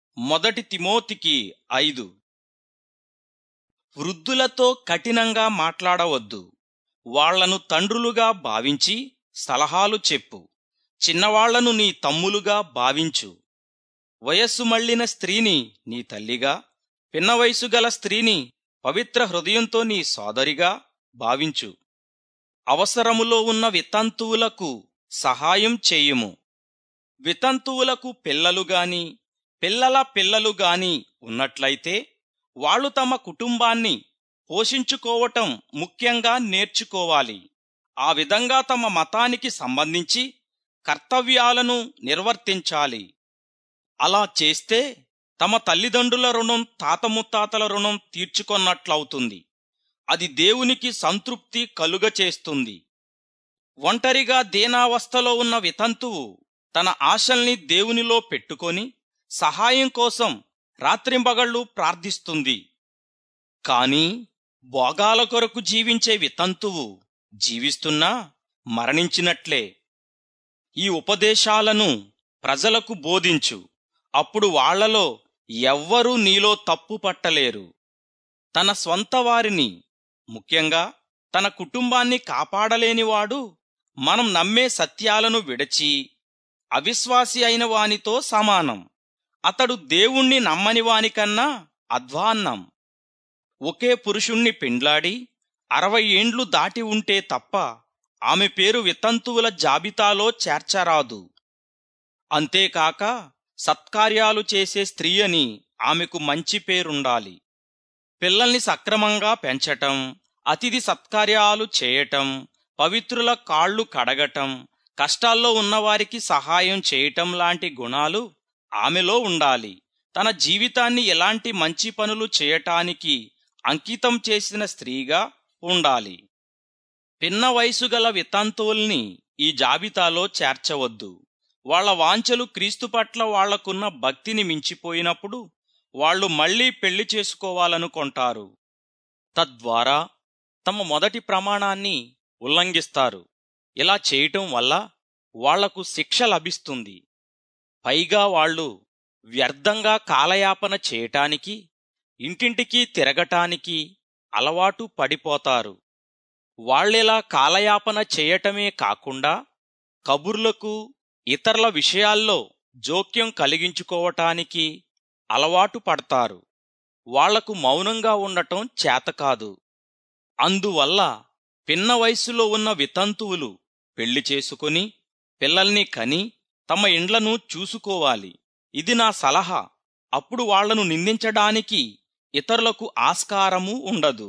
మొదటి తిమోతికి 5. వృద్ధులతో కఠినంగా మాట్లాడవద్దు. వాళ్లను తండ్రులుగా భావించి సలహాలు చెప్పు. చిన్నవాళ్లను నీ తమ్ములుగా భావించు. వయస్సు మళ్ళిన స్త్రీని నీ తల్లిగా, పిన్న వయసు గల స్త్రీని పవిత్ర హృదయంతో నీ సోదరిగా భావించు. అవసరములో ఉన్న వితంతువులకు సహాయం చేయుము. వితంతువులకు పిల్లలుగాని పిల్లల పిల్లలుగాని ఉన్నట్లయితే వాళ్ళు తమ కుటుంబాన్ని పోషించుకోవటం ముఖ్యంగా నేర్చుకోవాలి. ఆ విధంగా తమ మతానికి సంబంధించి కర్తవ్యాలను నిర్వర్తించాలి. అలా చేస్తే తమ తల్లిదండ్రుల రుణం, తాత ముత్తాతల రుణం తీర్చుకొన్నట్లవుతుంది. అది దేవునికి సంతృప్తి కలుగచేస్తుంది. ఒంటరిగా దీనావస్థలో ఉన్న వితంతువు తన ఆశల్ని దేవునిలో పెట్టుకొని సహాయం కోసం రాత్రింబగళ్ళు ప్రార్థిస్తుంది. కాని భోగాల కొరకు జీవించే వితంతువు జీవిస్తున్నా మరణించినట్లే. ఈ ఉపదేశాలను ప్రజలకు బోధించు. అప్పుడు వాళ్లలో ఎవ్వరూ నీలో తప్పు పట్టలేరు. తన స్వంత వారిని, ముఖ్యంగా తన కుటుంబాన్ని కాపాడలేనివాడు మనం నమ్మే సత్యాలను విడచి అవిశ్వాసి అయిన వానితో సమానం. అతడు దేవుణ్ణి నమ్మని వానికన్నా అధ్వాన్నం. ఒకే పురుషుణ్ణి పెండ్లాడి 60 ఏండ్లు దాటి ఉంటే తప్ప ఆమె పేరు వితంతువుల జాబితాలో చేర్చరాదు. అంతేకాక సత్కార్యాలు చేసే స్త్రీ అని ఆమెకు మంచి పేరుండాలి. పిల్లల్ని సక్రమంగా పెంచటం, అతిథి సత్కార్యాలు చేయటం, పవిత్రుల కాళ్ళు కడగటం, కష్టాల్లో ఉన్నవారికి సహాయం చేయటం లాంటి గుణాలు ఆమెలో ఉండాలి. తన జీవితాన్ని ఎలాంటి మంచి పనులు చేయటానికి అంకితం చేసిన స్త్రీగా ఉండాలి. పిన్న వయసు గల వితంతువుల్ని ఈ జాబితాలో చేర్చవద్దు. వాళ్ల వాంఛలు క్రీస్తు పట్ల వాళ్లకున్న భక్తిని మించిపోయినప్పుడు వాళ్ళు మళ్లీ పెళ్లి చేసుకోవాలనుకొంటారు. తద్వారా తమ మొదటి ప్రమాణాన్ని ఉల్లంఘిస్తారు. ఇలా చేయటం వల్ల వాళ్లకు శిక్ష లభిస్తుంది. పైగా వాళ్ళు వ్యర్థంగా కాలయాపన చేయటానికి, ఇంటింటికి తిరగటానికి అలవాటు పడిపోతారు. వాళ్ళిలా కాలయాపన చేయటమే కాకుండా కబుర్లకు, ఇతరుల విషయాల్లో జోక్యం కలిగించుకోవటానికి అలవాటు పడతారు. వాళ్లకు మౌనంగా ఉండటం చేతకాదు. అందువల్ల పిన్న వయసులో ఉన్న వితంతువులు పెళ్లి చేసుకుని పిల్లల్ని కని తమ ఇండ్లను చూసుకోవాలి. ఇది నా సలహా. అప్పుడు వాళ్లను నిందించడానికి ఇతరులకు ఆస్కారము ఉండదు.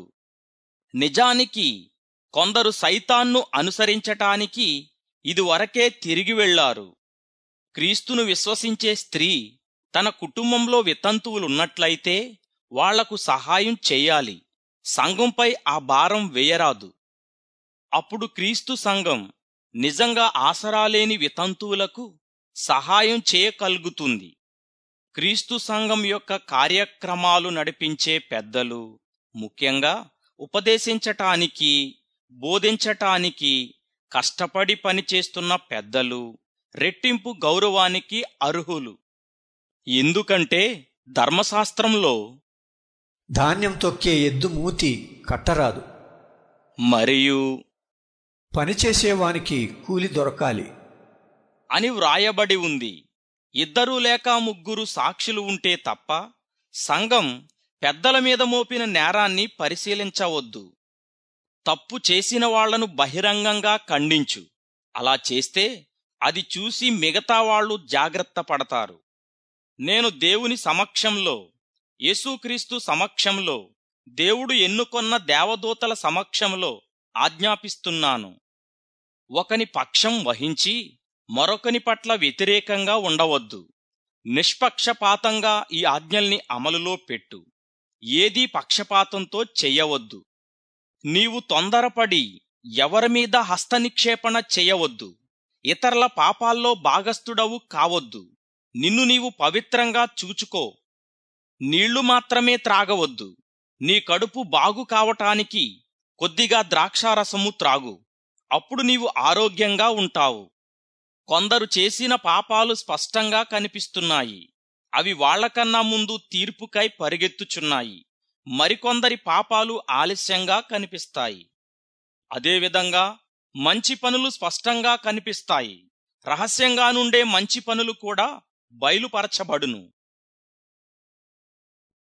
నిజానికి కొందరు సైతాన్ను అనుసరించటానికి ఇదివరకే తిరిగి వెళ్లారు. క్రీస్తును విశ్వసించే స్త్రీ తన కుటుంబంలో వితంతువులున్నట్లయితే వాళ్లకు సహాయం చెయ్యాలి. సంఘంపై ఆ భారం వేయరాదు. అప్పుడు క్రీస్తు సంఘం నిజంగా ఆసరాలేని వితంతువులకు సహాయం చేయగలుగుతుంది. క్రీస్తు సంఘం యొక్క కార్యక్రమాలు నడిపించే పెద్దలు, ముఖ్యంగా ఉపదేశించటానికి, బోధించటానికి కష్టపడి పనిచేస్తున్న పెద్దలు రెట్టింపు గౌరవానికి అర్హులు. ఎందుకంటే ధర్మశాస్త్రంలో ధాన్యం తొక్కే ఎద్దు మూతి కట్టరాదు, మరియు పనిచేసేవానికి కూలి దొరకాలి అని వ్రాయబడి ఉంది. 2 లేక 3 సాక్షులు ఉంటే తప్ప సంఘం పెద్దల మీద మోపిన నేరాన్ని పరిశీలించవద్దు. తప్పు చేసిన వాళ్లను బహిరంగంగా ఖండించు. అలా చేస్తే అది చూసి మిగతా వాళ్ళు జాగ్రత్త పడతారు. నేను దేవుని సమక్షంలో, యేసుక్రీస్తు సమక్షంలో, దేవుడు ఎన్నుకొన్న దేవదూతల సమక్షంలో ఆజ్ఞాపిస్తున్నాను. ఒకని పక్షం వహించి మరొకని పట్ల వ్యతిరేకంగా ఉండవద్దు. నిష్పక్షపాతంగా ఈ ఆజ్ఞల్ని అమలులో పెట్టు. ఏదీ పక్షపాతంతో చెయ్యవద్దు. నీవు తొందరపడి ఎవరిమీద హస్తనిక్షేపణ చెయ్యవద్దు. ఇతరుల పాపాల్లో భాగస్థుడవు కావద్దు. నిన్ను నీవు పవిత్రంగా చూచుకో. నీళ్లు మాత్రమే త్రాగవద్దు. నీ కడుపు బాగు కావటానికి కొద్దిగా ద్రాక్షారసము త్రాగు. అప్పుడు నీవు ఆరోగ్యంగా ఉంటావు. కొందరు చేసిన పాపాలు స్పష్టంగా కనిపిస్తున్నాయి. అవి వాళ్లకన్నా ముందు తీర్పుకై పరిగెత్తుచున్నాయి. మరికొందరి పాపాలు ఆలస్యంగా కనిపిస్తాయి. అదేవిధంగా మంచి పనులు స్పష్టంగా కనిపిస్తాయి. రహస్యంగా నుండే మంచి పనులు కూడా బయలుపరచబడును.